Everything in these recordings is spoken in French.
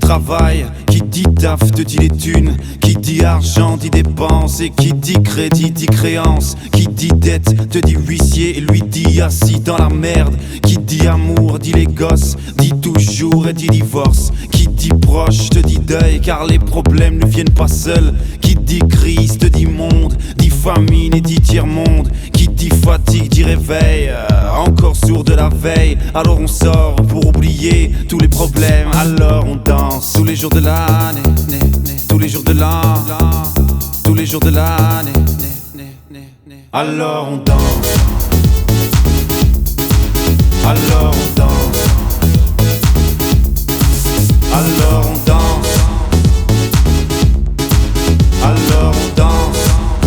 travail, qui dit taf te dit les thunes, qui dit argent dit dépenses, et qui dit crédit dit créance, qui dit dette te dit huissier et lui dit assis dans la merde, qui dit amour dit les gosses, dit toujours et dit divorce, qui dit proche te dit deuil car les problèmes ne viennent pas seuls, qui dit crise te dit monde, dit famine et dit tiers-monde, qui dit fatigue dit réveil, encore sourd de la veille, alors on sort pour oublier tous les problèmes, alors on danse tous les jours de l'année, tous les jours de l'an, tous les jours de l'année, alors on danse, alors on danse, alors on danse, alors on danse,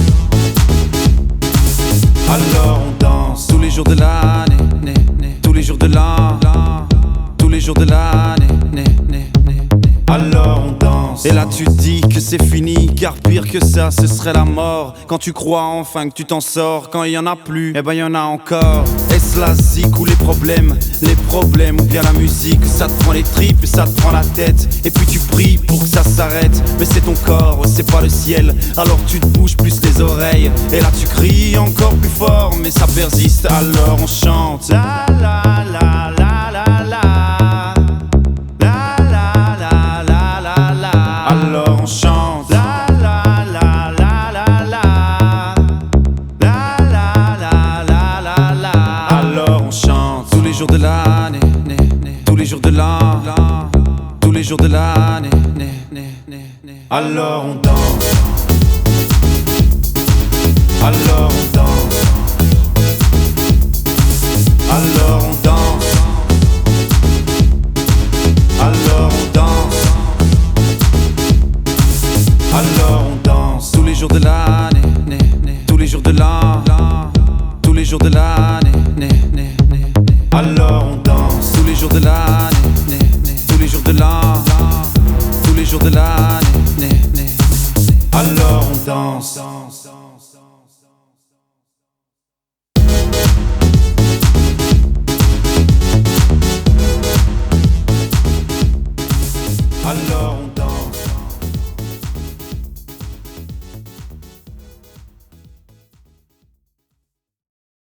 alors on danse tous les jours de l'année, tous les jours de l'an, tous les jours de l'année, alors on danse. Et là tu dis que c'est fini, car pire que ça ce serait la mort. Quand tu crois enfin que tu t'en sors, quand il y en a plus, eh ben y en a encore. Est-ce la zik ou les problèmes ou bien la musique? Ça te prend les tripes et ça te prend la tête, et puis tu pries pour que ça s'arrête, mais c'est ton corps, c'est pas le ciel, alors tu te bouges plus les oreilles, et là tu cries encore plus fort, mais ça persiste, alors on chante la la la la la la. Alors on chante la la la la la la, la la la la la la. Alors on chante tous les jours de l'année, tous les jours de l'an, tous les jours de l'année. Alors on danse, alors on danse, alors on danse, alors on danse. Alors on danse tous les jours de l'année, tous les jours de l'an, tous les jours de l'année. Alors on danse tous les jours de l'année, tous les jours de l'an, tous les jours de l'année.